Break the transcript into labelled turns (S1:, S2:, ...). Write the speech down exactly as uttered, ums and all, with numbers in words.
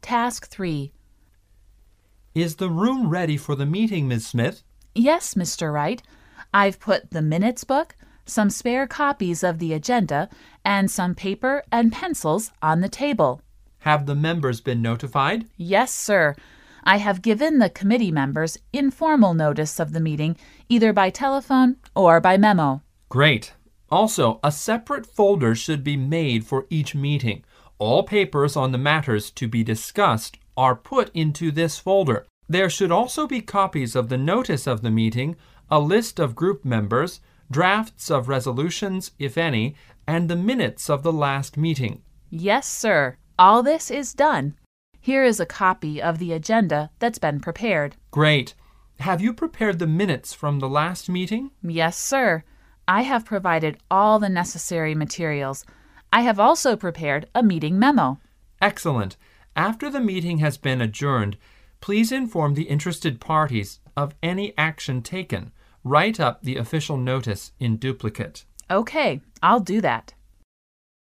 S1: Task three.
S2: Is the room ready for the meeting, Miz Smith?
S1: Yes, Mister Wright. I've put the minutes book, some spare copies of the agenda, and some paper and pencils on the table.
S2: Have the members been notified?
S1: Yes, sir. I have given the committee members informal notice of the meeting, either by telephone or by memo.
S2: Great. Also, a separate folder should be made for each meeting. All papers on the matters to be discussed are put into this folder. There should also be copies of the notice of the meeting, a list of group members, drafts of resolutions, if any, and the minutes of the last meeting.
S1: Yes, sir. All this is done. Here is a copy of the agenda that's been prepared.
S2: Great. Have you prepared the minutes from the last meeting?
S1: Yes, sir. I have provided all the necessary materials. I have also prepared a meeting memo.
S2: Excellent. After the meeting has been adjourned, please inform the interested parties of any action taken. Write up the official notice in duplicate.
S1: Okay, I'll do that.